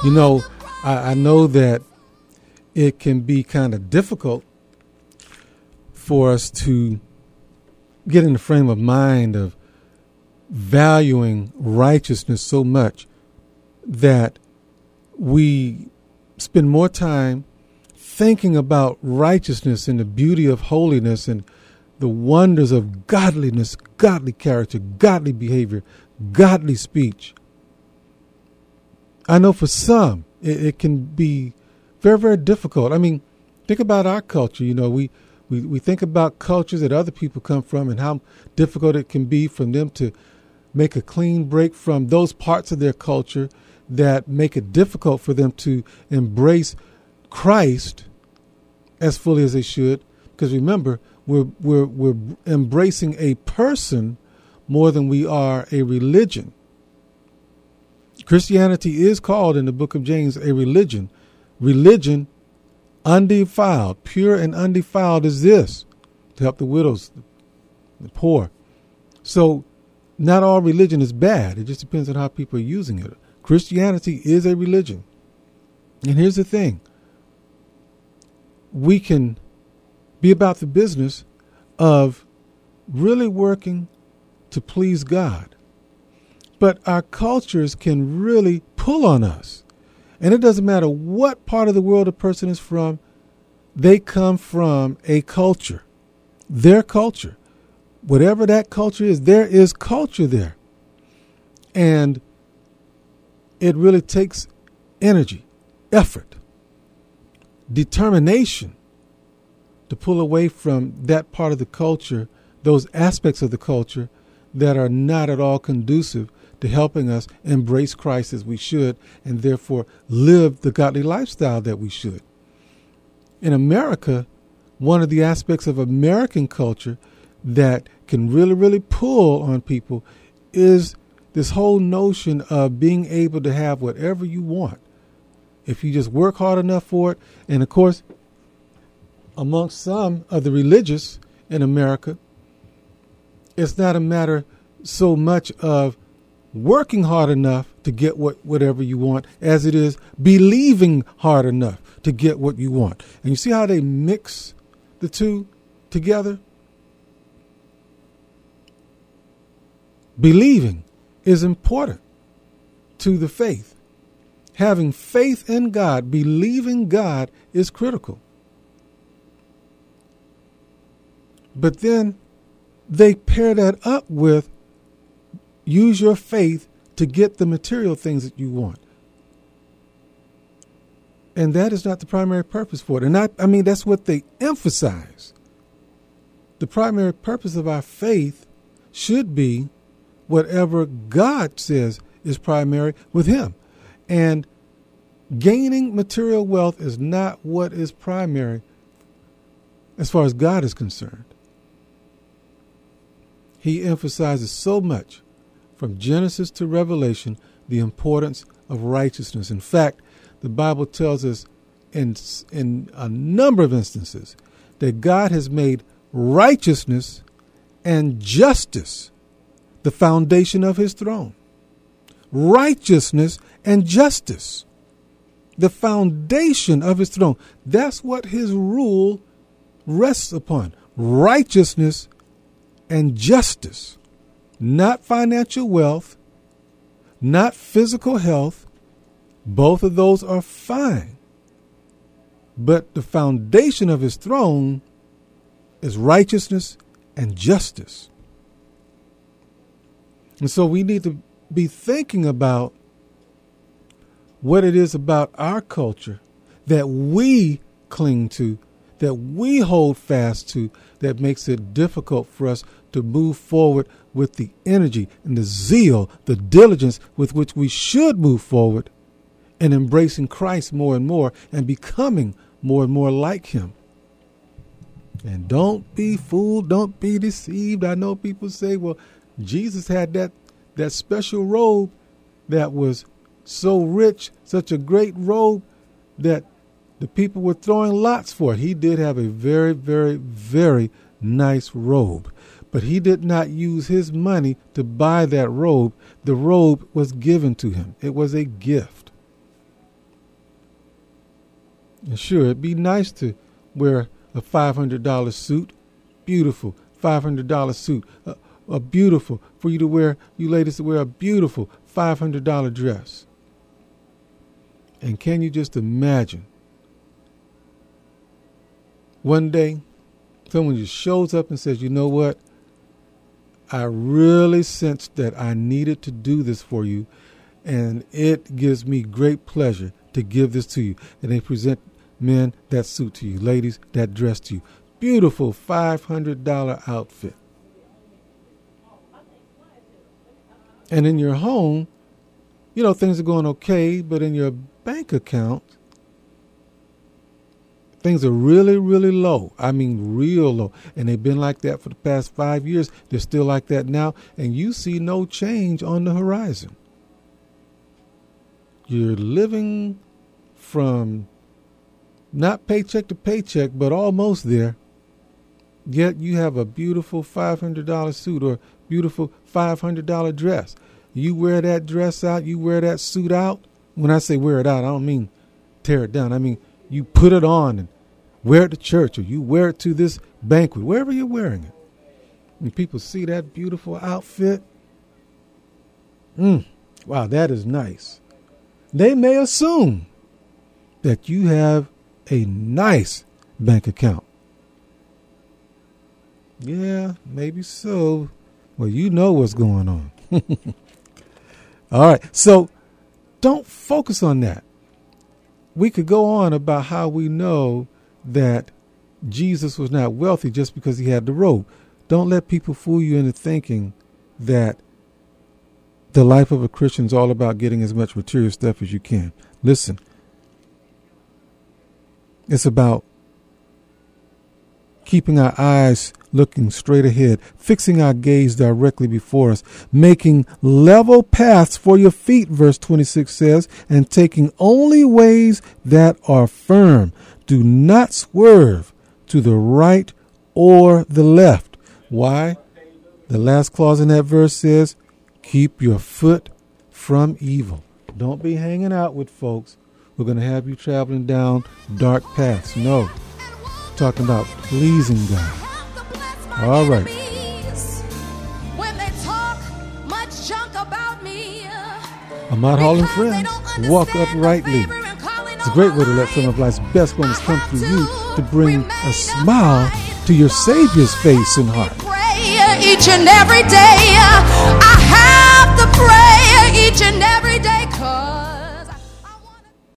You know, I know that it can be kind of difficult for us to get in the frame of mind of valuing righteousness so much that we spend more time thinking about righteousness and the beauty of holiness and the wonders of godliness, godly character, godly behavior, godly speech. I know for some it can be very, very difficult. I mean, think about our culture. You know, we think about cultures that other people come from and how difficult it can be for them to make a clean break from those parts of their culture that make it difficult for them to embrace Christ as fully as they should. Because remember, we're embracing a person more than we are a religion. Christianity is called in the book of James a religion. Religion undefiled, pure and undefiled is this, to help the widows, the poor. So not all religion is bad. It just depends on how people are using it. Christianity is a religion. And here's the thing. We can be about the business of really working to please God. But our cultures can really pull on us. And it doesn't matter what part of the world a person is from, they come from a culture, their culture. Whatever that culture is, there is culture there. And it really takes energy, effort, determination to pull away from that part of the culture, those aspects of the culture that are not at all conducive to helping us embrace Christ as we should and therefore live the godly lifestyle that we should. In America, one of the aspects of American culture that can really, really pull on people is this whole notion of being able to have whatever you want if you just work hard enough for it. And of course, amongst some of the religious in America, it's not a matter so much of working hard enough to get whatever you want as it is believing hard enough to get what you want. And you see how they mix the two together? Believing is important to the faith. Having faith in God, believing God is critical. But then they pair that up with use your faith to get the material things that you want. And that is not the primary purpose for it. And I mean, that's what they emphasize. The primary purpose of our faith should be whatever God says is primary with Him. And gaining material wealth is not what is primary as far as God is concerned. He emphasizes so much from Genesis to Revelation the importance of righteousness. In fact, the Bible tells us in a number of instances that God has made righteousness and justice the foundation of His throne. Righteousness and justice, the foundation of His throne. That's what His rule rests upon. Righteousness and justice. Not financial wealth, not physical health. Both of those are fine. But the foundation of His throne is righteousness and justice. And so we need to be thinking about what it is about our culture that we cling to, that we hold fast to, that makes it difficult for us to move forward with the energy and the zeal, the diligence with which we should move forward in embracing Christ more and more and becoming more and more like Him. And don't be fooled, don't be deceived. I know people say, well, Jesus had that special robe that was so rich, such a great robe that the people were throwing lots for it. He did have a very, very, very nice robe. But He did not use His money to buy that robe. The robe was given to Him. It was a gift. And sure, it'd be nice to wear a $500 suit. Beautiful $500 suit. A beautiful, for you to wear, you ladies to wear a beautiful $500 dress. And can you just imagine? One day, someone just shows up and says, you know what? I really sensed that I needed to do this for you, and it gives me great pleasure to give this to you. And they present men that suit to you, ladies that dress to you. Beautiful $500 outfit. And in your home, you know, things are going okay, but in your bank account, things are really, really low. I mean, real low. And they've been like that for the past 5 years. They're still like that now. And you see no change on the horizon. You're living from not paycheck to paycheck, but almost there. Yet you have a beautiful $500 suit or beautiful $500 dress. You wear that dress out, you wear that suit out. When I say wear it out, I don't mean tear it down. I mean, you put it on and wear it to church, or you wear it to this banquet, wherever you're wearing it. And people see that beautiful outfit. Wow, that is nice. They may assume that you have a nice bank account. Yeah, maybe so. Well, you know what's going on. All right, so don't focus on that. We could go on about how we know that Jesus was not wealthy just because he had the robe. Don't let people fool you into thinking that the life of a Christian is all about getting as much material stuff as you can. Listen, it's about keeping our eyes looking straight ahead, fixing our gaze directly before us, making level paths for your feet, verse 26 says, and taking only ways that are firm. Do not swerve to the right or the left. Why? The last clause in that verse says, keep your foot from evil. Don't be hanging out with folks who are going to have you traveling down dark paths. No. Talking about pleasing God. All right. Ahmad Hall and Friends, walk uprightly. It's a great way to let some of life's best moments come through you to bring a smile to your Savior's face and heart. Each and every day I have